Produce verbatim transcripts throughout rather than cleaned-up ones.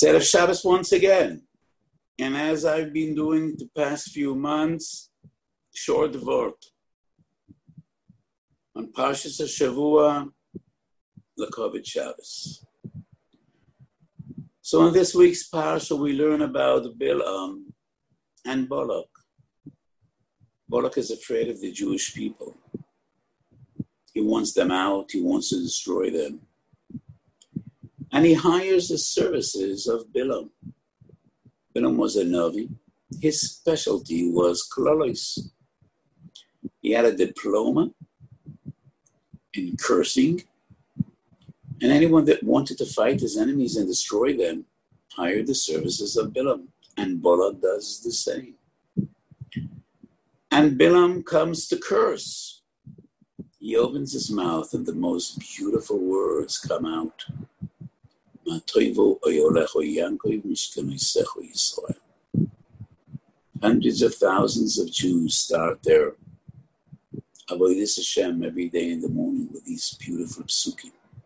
Erev Shabbos once again. And as I've been doing the past few months, short word on Parshas HaShavua, Lakovit Shabbos. So in this week's Parsha, we learn about Bilam and Balak. Balak is afraid of the Jewish people. He wants them out. He wants to destroy them. And he hires the services of Bilam. Bilam was a Navi. His specialty was Kololos. He had a diploma in cursing. And anyone that wanted to fight his enemies and destroy them hired the services of Bilam. And Balak does the same. And Bilam comes to curse. He opens his mouth and the most beautiful words come out. Hundreds of thousands of Jews start their Avodas Hashem every day in the morning with these beautiful psukim.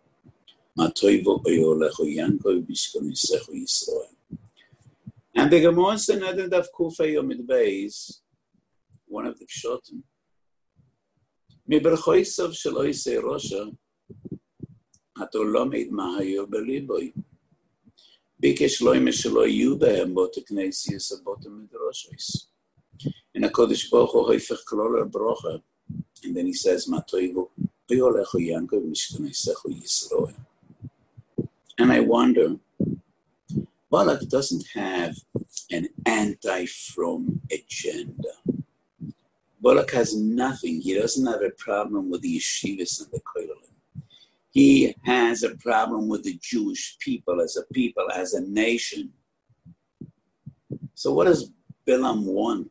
And the Gemara said that of Kufay Yomid Beis, one of the Pshotim, Miberchoisav Shaloi Se Rosha, Hatolomid Mahayo Beliboy, Bikesh Loime Shaloi Yubehem Boteknesius Abotem Midroshois. And a Kodesh Bocho Hoifech Kloler Brocha, and then he says, Matoivo, Oyolecho Yanko Mishkanesecho Yisroel. And I wonder, Balak doesn't have an anti-from agenda. Balak has nothing. He doesn't have a problem with the yeshivas and the koilalim. He has a problem with the Jewish people as a people, as a nation. So what does Bilam want?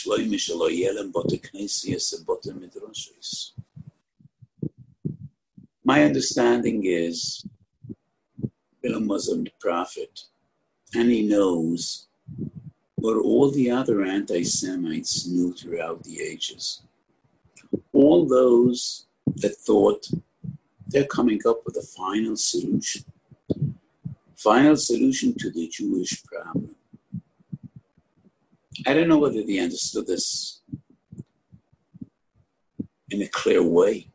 My understanding is Bilam was a prophet, and he knows what all the other anti-Semites knew throughout the ages. All those that thought they're coming up with a final solution, final solution to the Jewish problem. I don't know whether they understood this in a clear way.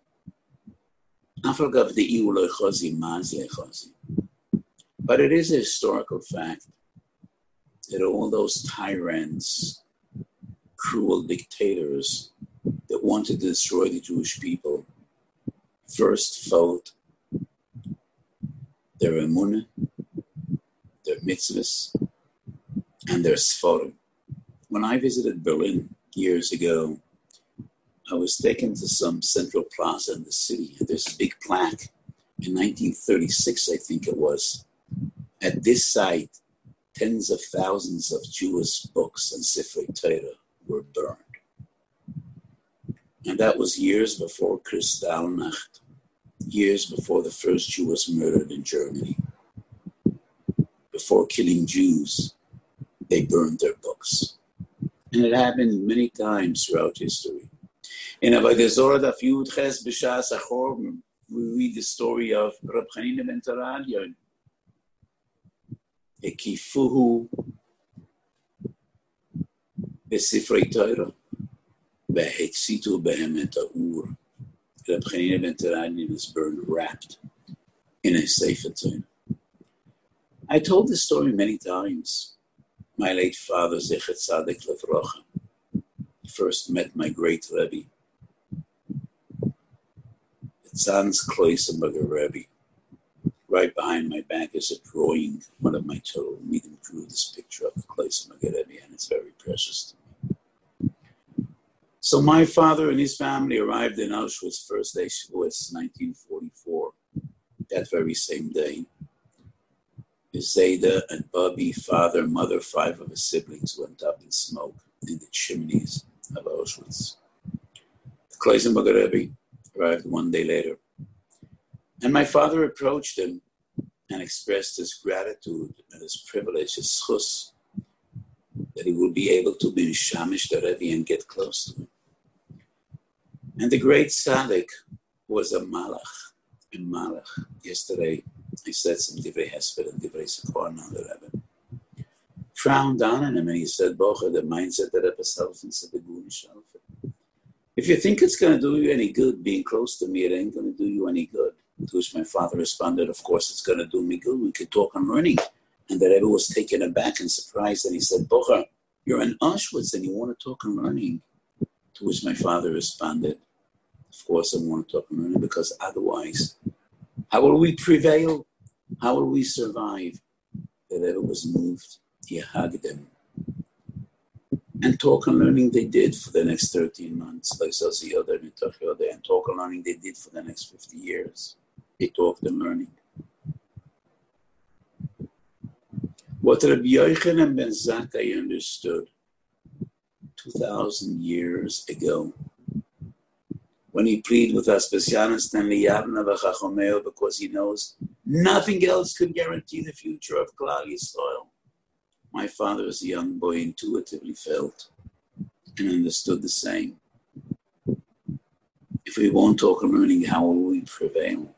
But it is a historical fact that all those tyrants, cruel dictators that wanted to destroy the Jewish people first fought their emunah, their mitzvahs, and their sforim. When I visited Berlin years ago, I was taken to some central plaza in the city, and there's a big plaque in nineteen thirty-six, I think it was. At this site, tens of thousands of Jewish books and Sifrei Torah were burned. And that was years before Kristallnacht, years before the first Jew was murdered in Germany. Before killing Jews, they burned their books. And it happened many times throughout history. In Avodah Zorah Daf Yud Ches B'Shas Achor, we read the story of Reb Chanina ben Teradyon. Ekifuhu B'Sifrei Torah V'Hetzitu Behem Et Ha'ur. Reb Chanina ben Teradyon was burned wrapped in a Sefer Torah. I told this story many times. My late father, Zecher Tzaddik Levrocha, first met my great Rebbe, the Tzan's Kloisenberger Rebbe. Right behind my back is a drawing. One of my Talmidim drew this picture of the Kloisenberger Rebbe, and it's very precious to me. So my father and his family arrived in Auschwitz first day Shavuos, nineteen forty-four, that very same day. Zayda and Bubby, father, mother, five of his siblings went up in smoke in the chimneys of Auschwitz. The Kloisenberger Rebbe arrived one day later. And my father approached him and expressed his gratitude and his privilege, his schus, that he will be able to be Mishamish the Rebbe and get close to him. And the great tzaddik was a malach, a malach. Yesterday, I said some divrei hesped and divrei sekor on the Rebbe. Frowned down on him and he said, Bocha, the mindset that Rebbe self and said, if you think it's going to do you any good being close to me, it ain't going to do you any good. To which my father responded, of course it's going to do me good. We could talk on learning. And the Rebbe was taken aback and surprised. And he said, Bocha, you're in Auschwitz and you want to talk on learning. To which my father responded, of course I want to talk on learning, because otherwise, how will we prevail? How will we survive? The Rebbe was moved. He hugged them. And talk and learning they did for the next thirteen months. Like Zazi Yoder and Nitach Yoder. And talk and learning they did for the next fifty years. They talked and learning. What Rabbi Yochanan ben Zakkai understood two thousand years ago, when he pleaded with Aspasianus and Liyavna v'Chachomeo, because he knows nothing else could guarantee the future of Klal Yisrael. My father, as a young boy, intuitively felt and understood the same. If we won't talk and learning, how will we prevail?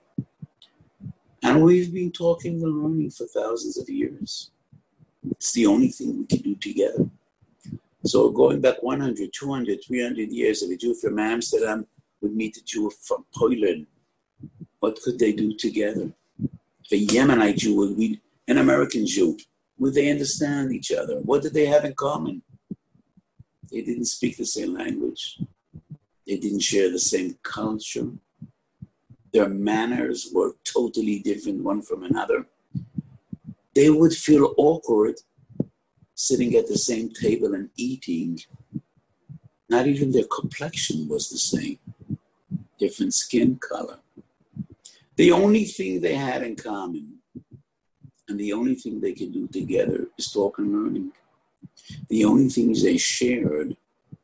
And we've been talking and learning for thousands of years. It's the only thing we can do together. So going back one hundred, two hundred, three hundred years, if a Jew from Amsterdam would meet a Jew from Poland, what could they do together? If a Yemenite Jew would meet an American Jew, would they understand each other? What did they have in common? They didn't speak the same language. They didn't share the same culture. Their manners were totally different one from another. They would feel awkward sitting at the same table and eating. Not even their complexion was the same. Different skin color. The only thing they had in common, and the only thing they could do together, is talk and learning. The only things they shared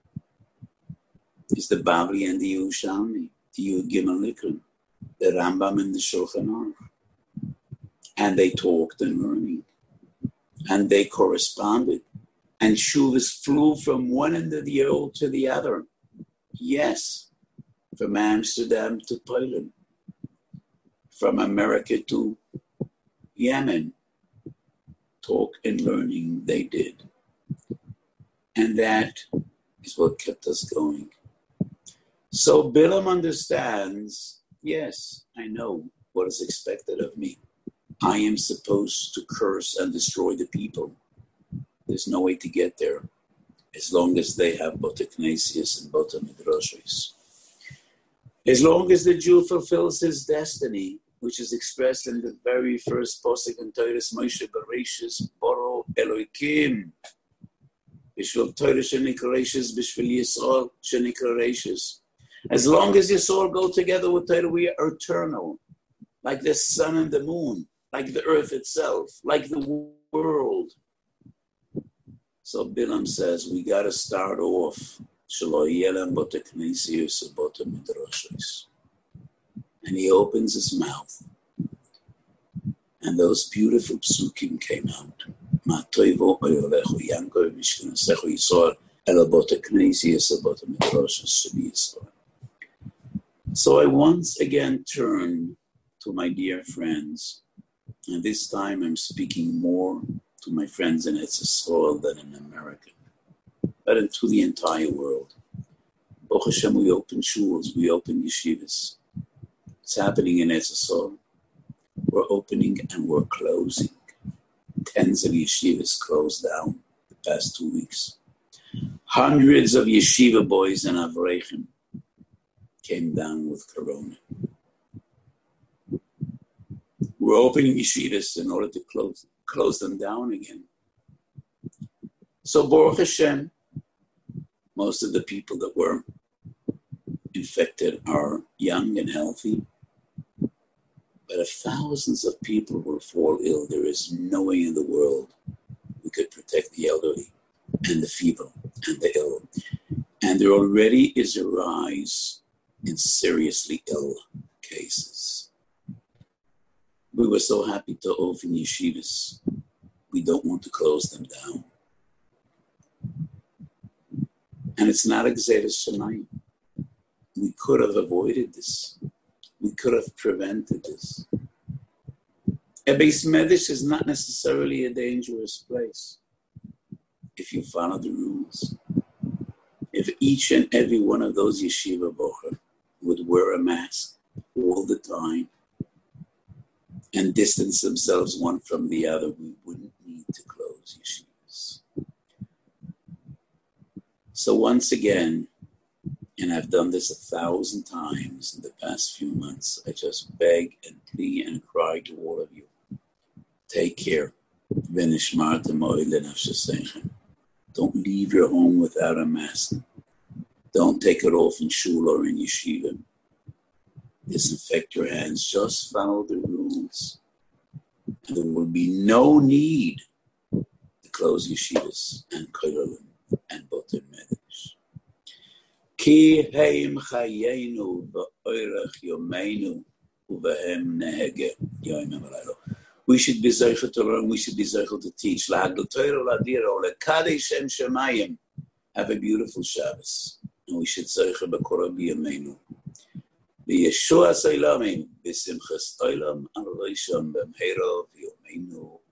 is the Bavli and the Yerushalmi, the Yud Gimel Likra, the Rambam and the Shulchan Aruch. And they talked and learning. And they corresponded. And Shuvas flew from one end of the world to the other. Yes, from Amsterdam to Poland. From America to Yemen. Talk and learning they did. And that is what kept us going. So Bilam understands, yes, I know what is expected of me. I am supposed to curse and destroy the people. There's no way to get there as long as they have Botei Knesios and Botei Midrashos. As long as the Jew fulfills his destiny, which is expressed in the very first posuk in Torah, Moshe Bereshis Boro Elokim, Bishvil Torah Shenikra Reishis, Bishvil Yisrael Shenikra Reishis. As long as Yisrael go together with Torah, we are eternal, like the sun and the moon, like the earth itself, like the world. So Bilam says we got to start off. And he opens his mouth, and those beautiful psukim came out. So I once again turn to my dear friends, and this time I'm speaking more to my friends in Eretz Yisrael than in America, but into the entire world. Baruch Hashem, we open shuls, we open yeshivas. It's happening in Eretz Yisrael. We're opening and we're closing. Tens of yeshivas closed down the past two weeks. Hundreds of yeshiva boys and avreichim came down with corona. We're opening yeshivas in order to close close them down again. So Baruch Hashem, most of the people that were infected are young and healthy. But if thousands of people will fall ill, there is no way in the world we could protect the elderly and the feeble and the ill. And there already is a rise in seriously ill cases. We were so happy to open yeshivas. We don't want to close them down. And it's not a Gzeres Shamayim. We could have avoided this. We could have prevented this. A Beis Medrash is not necessarily a dangerous place if you follow the rules. If each and every one of those yeshiva bocher would wear a mask all the time and distance themselves one from the other, we wouldn't need to close yeshivas. So once again, and I've done this a thousand times in the past few months, I just beg and plead and cry to all of you. Take care. Don't leave your home without a mask. Don't take it off in shul or in yeshiva. Disinfect your hands. Just follow the rules. And there will be no need to close yeshivas and kollalim and boter medrash. Ki heim chayenu ba'orech yomeinu ubehem nehege yoyim alaylo. We should be zeichel to learn. We should be zeichel to teach. Lahagdil Torah ladiro lekadei shem shemayim. Have a beautiful Shabbos, and we should zeichel b'korah b'yameinu. B'yeshua soilamim b'simchas olam al roisham b'mheiro v'yomeinu